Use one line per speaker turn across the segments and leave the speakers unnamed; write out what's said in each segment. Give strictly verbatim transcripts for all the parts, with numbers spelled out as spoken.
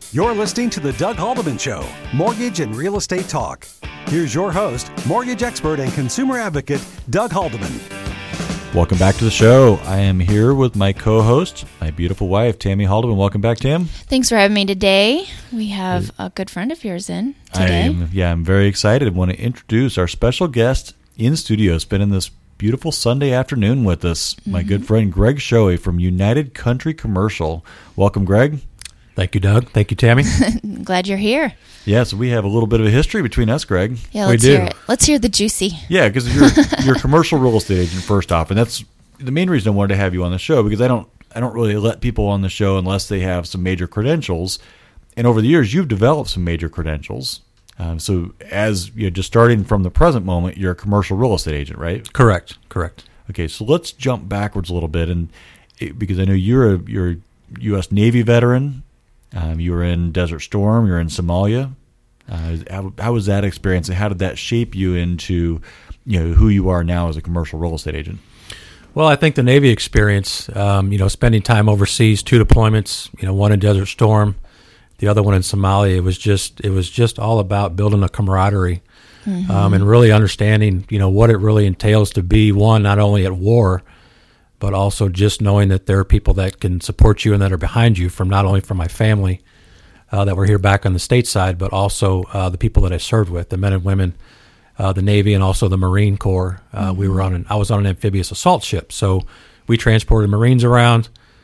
You're listening to The Doug Haldeman Show, Mortgage and Real Estate Talk. Here's your host, mortgage expert and consumer advocate, Doug Haldeman.
Welcome back to the show. I am here with my co-host, my beautiful wife, Tammy Haldeman. Welcome back, Tam.
Thanks for having me today. We have a good friend of yours in today.
I am, yeah, I'm very excited. I want to introduce our special guest in studio, spending this beautiful Sunday afternoon with us, mm-hmm. my good friend Greg Shoei from United Country Commercial. Welcome, Greg.
Thank you, Doug. Thank you, Tammy.
Glad you're here.
Yeah, so we have a little bit of a history between us, Greg.
Yeah, let's
we do.
hear it. Let's hear the juicy.
Yeah, because you're you're a commercial real estate agent first off, and that's the main reason I wanted to have you on the show, because I don't I don't really let people on the show unless they have some major credentials. And over the years, you've developed some major credentials. Um, so as you're just starting from the present moment, you're a commercial real estate agent, right?
Correct. Correct.
Okay, so let's jump backwards a little bit, and it, because I know you're a you're a U S Navy veteran. Um, you were in Desert Storm. You were in Somalia. Uh, how, how was that experience, and how did that shape you into, you know, who you are now as a commercial real estate agent?
Well, I think the Navy experience, um, you know, spending time overseas, two deployments, you know, one in Desert Storm, the other one in Somalia. It was just, it was just all about building a camaraderie, mm-hmm. um, and really understanding, you know, what it really entails to be one, not only at war, but also just knowing that there are people that can support you and that are behind you, from not only from my family uh, that were here back on the stateside, but also uh, the people that I served with, the men and women, uh, the Navy, and also the Marine Corps. Uh, mm-hmm. We were on an, I was on an amphibious assault ship, so we transported Marines around,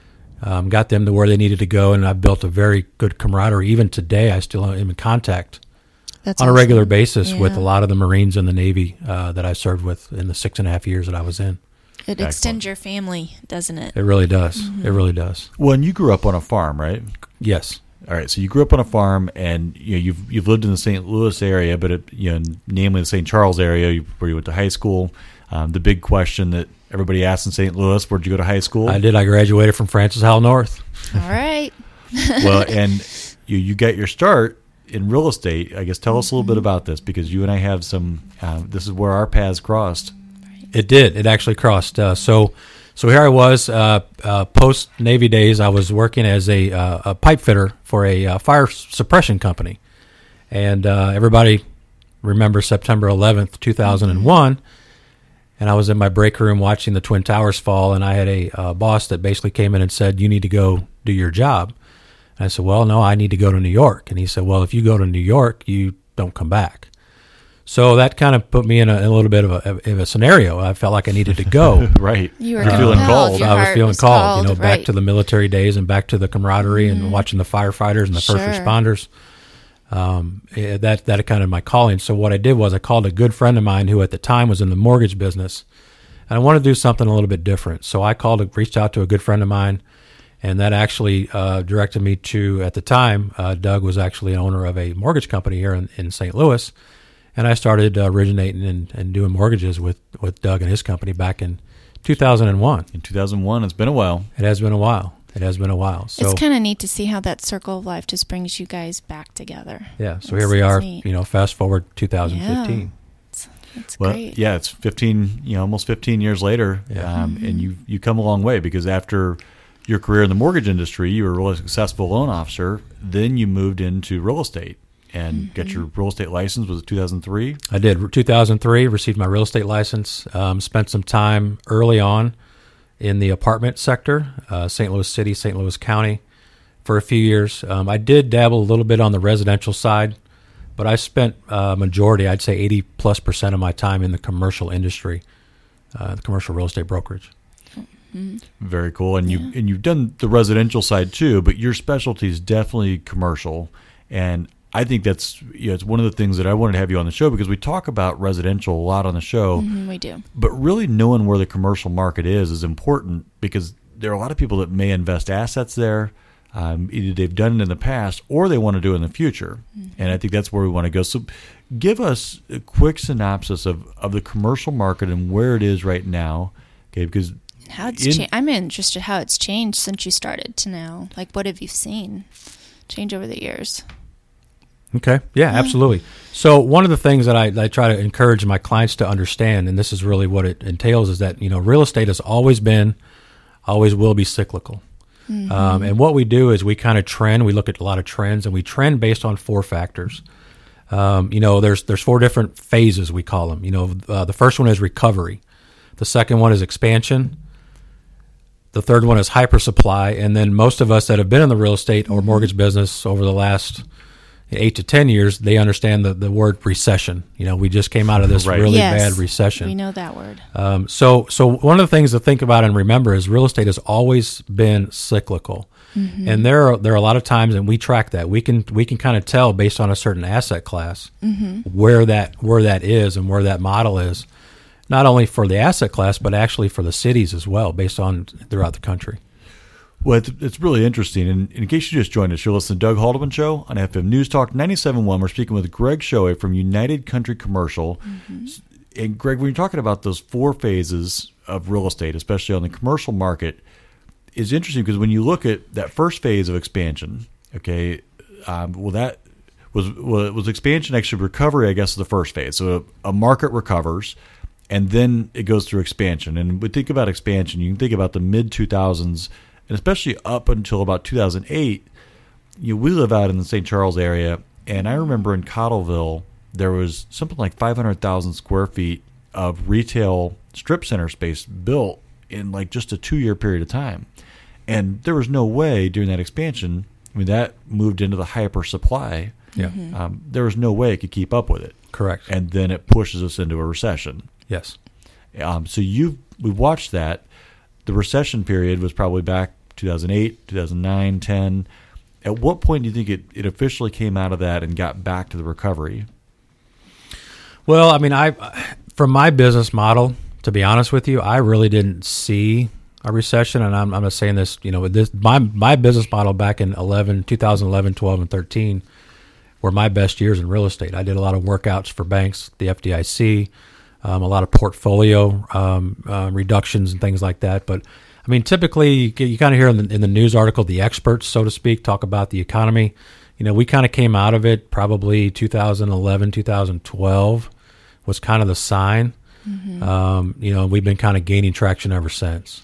um, got them to where they needed to go, and I've built a very good camaraderie. Even today, I still am in contact That's on awesome. a regular basis yeah. with a lot of the Marines and the Navy uh, that I served with in the six and a half years that I was in.
It extends your family, doesn't it?
It really does.
Mm-hmm.
It really does.
Well, and you grew up on a farm, right?
Yes.
All right. So you grew up on a farm, and you know, you've you've lived in the Saint Louis area, but it, you know, namely the Saint Charles area, where you went to high school. Um, the big question that everybody asks in Saint Louis: where'd you go to high school?
I did. I graduated from Francis Howell North.
All right.
Well, and you you got your start in real estate. I guess tell us a little bit about this, because you and I have some. Uh, this is where our paths crossed.
It did. It actually crossed. Uh, so, so here I was, uh, uh, post Navy days. I was working as a, uh, a pipe fitter for a uh, fire suppression company, and uh, everybody remembers September eleventh, two thousand one. And I was in my break room watching the Twin Towers fall, and I had a uh, boss that basically came in and said, "You need to go do your job." And I said, "Well, no, I need to go to New York." And he said, "Well, if you go to New York, you don't come back." So that kind of put me in a, in a little bit of a, of a scenario. I felt like I needed to go.
Right.
You were
uh, feeling called.
Your
I was feeling
was
called,
called,
you know,
right.
back to the military days and back to the camaraderie
mm-hmm.
and watching the firefighters and the
sure.
first responders. Um, yeah, that that kind of my calling. So what I did was I called a good friend of mine who at the time was in the mortgage business, and I wanted to do something a little bit different. So I called, reached out to a good friend of mine, and that actually uh, directed me to, at the time, uh, Doug was actually an owner of a mortgage company here in, in Saint Louis. And I started uh, originating and, and doing mortgages with, with Doug and his company back in two thousand one.
In two thousand one, it's been a while.
It has been a while. It has been a while. So
it's kind of neat to see how that circle of life just brings you guys back together.
Yeah. So
it's,
here we are.
Neat.
You know, fast forward two thousand fifteen.
Yeah. It's, it's
well,
great.
yeah, it's fifteen. You know, almost fifteen years later,
yeah.
um,
mm-hmm.
and you you come a long way, because after your career in the mortgage industry, you were a really successful loan officer. Then you moved into real estate. And mm-hmm. get your real estate license. Was it two thousand three?
I did. two thousand three, received my real estate license. Um, spent some time early on in the apartment sector, uh, Saint Louis City, Saint Louis County, for a few years. Um, I did dabble a little bit on the residential side, but I spent a uh, majority, I'd say eighty plus percent of my time in the commercial industry, uh, the commercial real estate brokerage.
Mm-hmm.
Very cool. And
yeah.
you and you've done the residential side too, but your specialty is definitely commercial. And I think that's, you know, it's one of the things that I wanted to have you on the show, because we talk about residential a lot on the show.
Mm-hmm, we do.
But really knowing where the commercial market is is important, because there are a lot of people that may invest assets there. Um, either they've done it in the past or they want to do it in the future. Mm-hmm. And I think that's where we want to go. So give us a quick synopsis of, of the commercial market and where it is right now. Okay, because
how it's
in,
cha- I'm interested how it's changed since you started to now. Like, what have you seen change over the years?
Okay. Yeah, absolutely. So one of the things that I, I try to encourage my clients to understand, and this is really what it entails, is that, you know, real estate has always been, always will be cyclical. Mm-hmm. Um, and what we do is we kind of trend. We look at a lot of trends, and we trend based on four factors. Um, you know, there's there's four different phases, we call them. You know, uh, the first one is recovery. The second one is expansion. The third one is hyper supply. And then most of us that have been in the real estate or mortgage business over the last eight to ten years, they understand the, the word recession. You know, we just came out of this
Right.
really
Yes,
bad recession.
We know that word.
Um, so, so one of the things to think about and remember is real estate has always been cyclical, mm-hmm. and there are there are a lot of times, and we track that. We can we can kind of tell based on a certain asset class mm-hmm. where that where that is and where that model is, not only for the asset class but actually for the cities as well, based on throughout the country.
Well, it's, it's really interesting. And in case you just joined us, you're listening to Doug Haldeman Show on F M News Talk ninety-seven point one. We're speaking with Greg Schoe from United Country Commercial. Mm-hmm. And Greg, when you're talking about those four phases of real estate, especially on the commercial market, is interesting because when you look at that first phase of expansion, okay, um, well, that was well, was expansion actually recovery, I guess, is the first phase. So a, a market recovers, and then it goes through expansion. And we think about expansion, you can think about the mid two thousands. And especially up until about two thousand eight, you know, we live out in the Saint Charles area, and I remember in Cottleville, there was something like five hundred thousand square feet of retail strip center space built in like just a two-year period of time. And there was no way during that expansion, I mean, that moved into the hyper supply.
Yeah.
Mm-hmm.
Um, there was no way it could keep up with it.
Correct.
And then it pushes us into a recession.
Yes.
Um, so you we watched that. The recession period was probably back two thousand eight, two thousand nine, ten. At what point do you think it, it officially came out of that and got back to the recovery?
Well, I mean, I from my business model, to be honest with you, I really didn't see a recession, and I'm, I'm not saying this, you know, with this my my business model back in eleven, two thousand eleven, twelve, and thirteen were my best years in real estate. I did a lot of workouts for banks, the F D I C, um, a lot of portfolio um, uh, reductions and things like that. But I mean, typically you, you kind of hear in the, in the news article the experts, so to speak, talk about the economy. You know, we kind of came out of it probably two thousand eleven, two thousand twelve was kind of the sign. Mm-hmm. Um, you know, we've been kind of gaining traction ever since.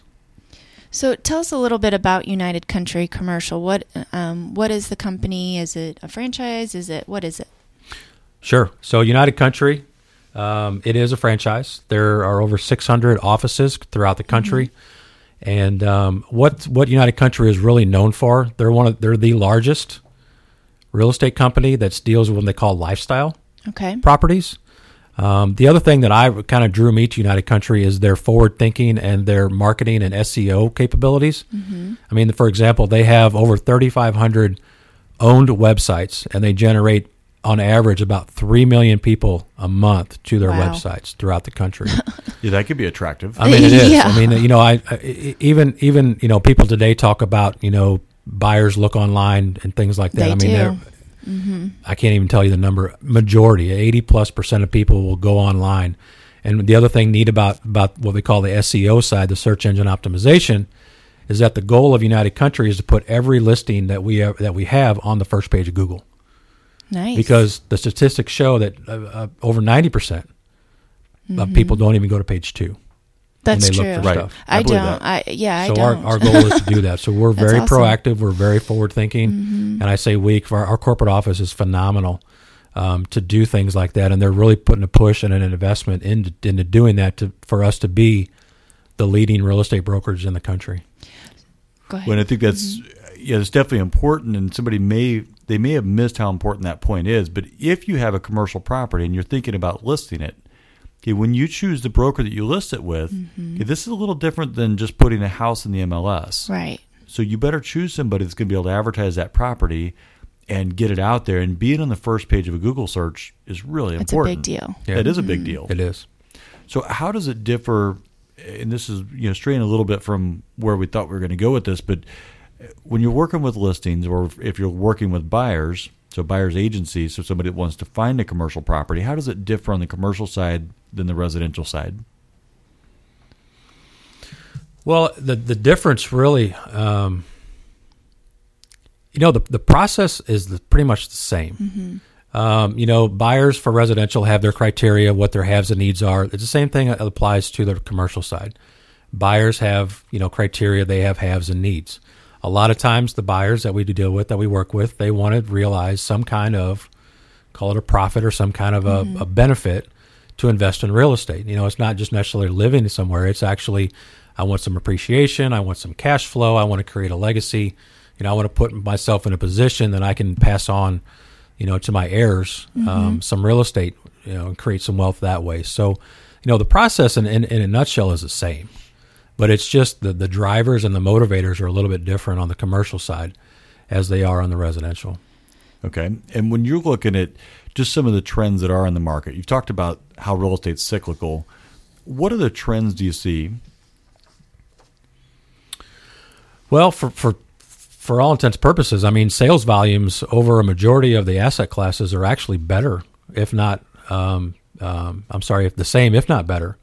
So tell us a little bit about United Country Commercial. What um, what is the company? Is it a franchise? Is it what is it?
Sure. So United Country, um, it is a franchise. There are over six hundred offices throughout the country, mm-hmm. and um, what what United Country is really known for, they're one of they're the largest real estate company that deals with what they call lifestyle
Okay.
properties. Um, the other thing that I kind of drew me to United Country is their forward thinking and their marketing and S E O capabilities. Mm-hmm. I mean, for example, they have over thirty-five hundred owned websites, and they generate on average about three million people a month to their
Wow.
websites throughout the country.
Yeah, that could be attractive.
I mean, it is.
Yeah.
I mean, you know, I, I even even you know, people today talk about, you know, buyers look online and things like that.
They
I mean,
do.
they're Mm-hmm. I can't even tell you the number. Majority, eighty plus percent of people will go online. And the other thing neat about, about what we call the S E O side, the search engine optimization, is that the goal of United Country is to put every listing that we have, that we have on the first page of Google.
Nice.
Because the statistics show that uh, uh, over ninety percent mm-hmm. of people don't even go to page two.
That's
when they
true.
look for
Right.
stuff.
I,
I believe
don't.
that.
I yeah.
So
I
our,
don't.
our goal is to do that. So we're
That's
very
awesome.
proactive. We're very forward thinking. Mm-hmm. And I say we, for our, our corporate office is phenomenal um, to do things like that. And they're really putting a push and an investment into, into doing that to, for us to be the leading real estate brokerage in the country.
Go ahead.
When I think that's mm-hmm. yeah, it's definitely important, and somebody may they may have missed how important that point is. But if you have a commercial property and you're thinking about listing it, okay, when you choose the broker that you list it with, mm-hmm. okay, this is a little different than just putting a house in the M L S.
Right.
So you better choose somebody that's going to be able to advertise that property and get it out there. And being on the first page of a Google search is really
It's a
important.
big deal.
Yeah.
It is a big deal.
It is.
So how does it differ? And this is, you know, straying a little bit from where we thought we were going to go with this, but when you're working with listings, or if you're working with buyers, so buyers agencies, so somebody that wants to find a commercial property, how does it differ on the commercial side than the residential side?
Well, the the difference really, um, you know, the the process is the, pretty much the same. Mm-hmm. Um, you know, buyers for residential have their criteria, what their haves and needs are. It's the same thing that applies to the commercial side. Buyers have, you know, criteria, they have haves and needs. a lot of times the buyers that we deal with, that we work with, they want to realize some kind of, call it a profit or some kind of a, mm-hmm. a benefit to invest in real estate. You know, it's not just necessarily living somewhere. It's actually, I want some appreciation. I want some cash flow. I want to create a legacy. You know, I want to put myself in a position that I can pass on, you know, to my heirs, mm-hmm. um, some real estate, you know, and create some wealth that way. So, you know, the process in, in, in a nutshell is the same, but it's just the, the drivers and the motivators are a little bit different on the commercial side as they are on the residential.
Okay. And when you're looking at just some of the trends that are in the market, you've talked about how real estate's cyclical. What other trends do you see?
Well, for, for, for all intents and purposes, I mean, sales volumes over a majority of the asset classes are actually better, if not, um, um, I'm sorry, if the same, if not better,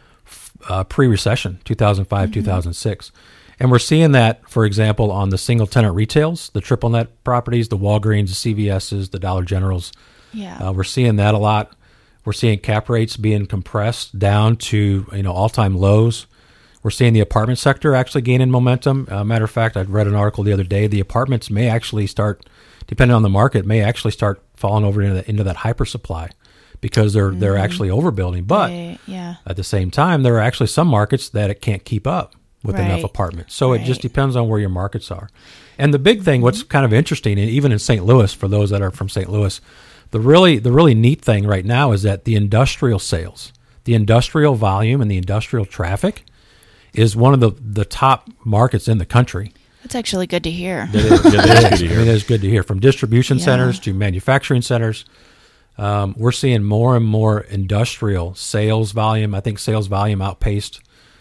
uh, pre-recession, two thousand five, mm-hmm. two thousand six. And we're seeing that, for example, on the single-tenant retails, the triple-net properties, the Walgreens, the C V S's, the Dollar Generals.
Yeah,
uh, we're seeing that a lot. We're seeing cap rates being compressed down to, you know, all-time lows. We're seeing the apartment sector actually gaining momentum. Uh, matter of fact, I read an article the other day. The apartments may actually start, depending on the market, may actually start falling over into, the, into that hyper supply because they're mm-hmm. they're actually overbuilding. But
right. yeah.
at the same time, there are actually some markets that it can't keep up with
right.
enough apartments. So
right.
it just depends on where your markets are. And the big thing, mm-hmm. what's kind of interesting, and even in Saint Louis, for those that are from Saint Louis, the really the really neat thing right now is that the industrial sales, the industrial volume and the industrial traffic is one of the, the top markets in the country.
That's actually good to hear.
It is, it is good to hear. I mean, it is good to hear. From distribution yeah. centers to manufacturing centers, um, we're seeing more and more industrial sales volume. I think sales volume outpaced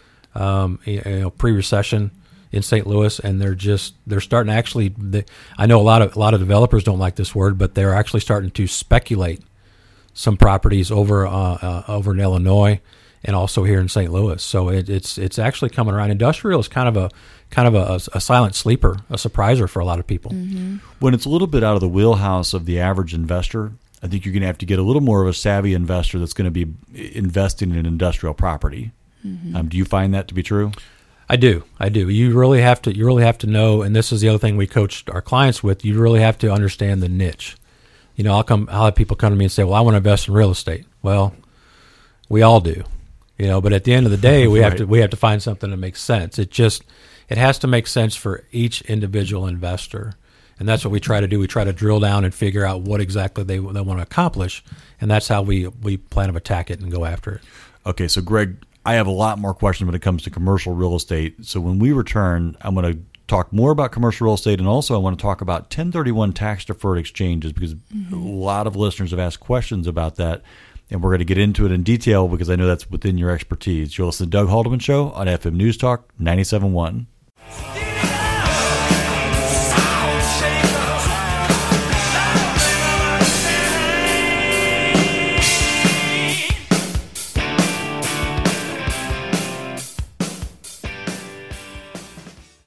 um, you know, pre-recession in Saint Louis, and they're just they're starting to actually. They, I know a lot of a lot of developers don't like this word, but they're actually starting to speculate some properties over uh, uh, over in Illinois. And also here in Saint Louis, so it, it's it's actually coming around. Industrial is kind of a kind of a, a silent sleeper, a surpriser for a lot of people.
Mm-hmm.
When it's a little bit out of the wheelhouse of the average investor, I think you're going to have to get a little more of a savvy investor that's going to be investing in industrial property. Mm-hmm. Um, do you find that to be true?
I do, I do. You really have to you really have to know, and this is the other thing we coached our clients with. You really have to understand the niche. You know, I'll come. I'll have people come to me and say, "Well, I want to invest in real estate." Well, we all do. You know, but at the end of the day, we
right.
have to we have to find something that makes sense. It just it has to make sense for each individual investor, and that's what we try to do. We try to drill down and figure out what exactly they they want to accomplish, and that's how we we plan to attack it and go after it.
Okay, so Greg, I have a lot more questions when it comes to commercial real estate. So when we return, I'm going to talk more about commercial real estate, and also I want to talk about ten thirty-one tax deferred exchanges because mm-hmm. a lot of listeners have asked questions about that. And we're going to get into it in detail because I know that's within your expertise. You'll listen to Doug Haldeman Show on F M News Talk ninety-seven point one.